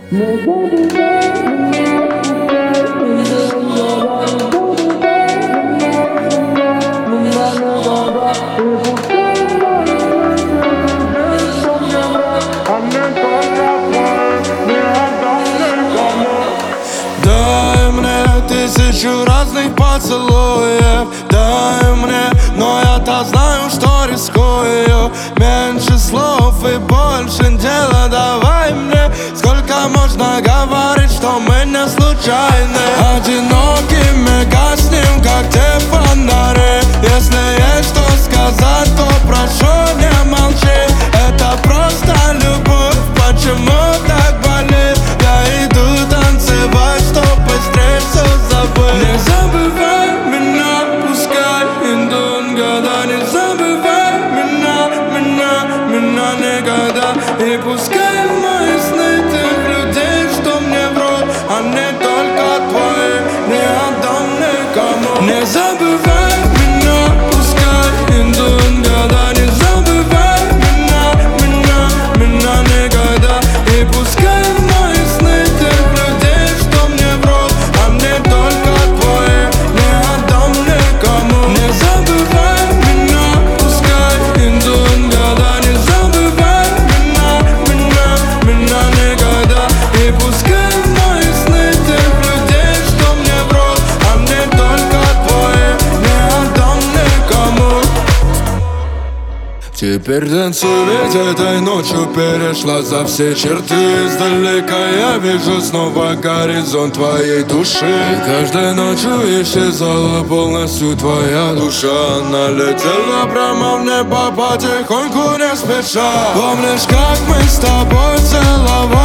Дай мне тысячу разных поцелуев, дай мне, но я-то знаю, что рискую. Меньше слов и больше дела, давай мне. Сколько можно говорить, что мы не случайны? Одинокими гаснем, как те фонари. Если есть что сказать, то прошу, не молчи. Это просто любовь, почему так болит? Я иду танцевать, чтоб быстрее все забыть. Не забывай меня, пускай идут года. Не забывай меня никогда. И пускай в мои сны тех людей, что мне врут, а не только твои, не отдам никому. Не забывай меня, пускай идут года. Не забывай меня никогда. И пускай в мои сны тех людей, что мне врут, а не только твои, не отдам никому. Не забывай меня, пускай идут года. Не забывай меня никогда. И пускай в мои сны тех людей, что мне врут, а не только твои, не отдам никому. Теперь танцуй, ведь этой ночью перешла за все черты. Издалека я вижу снова горизонт твоей души. Каждой ночью исчезала полностью твоя душа. Она летела прямо в небо потихоньку, не спеша. Помнишь, как мы с тобой целовались?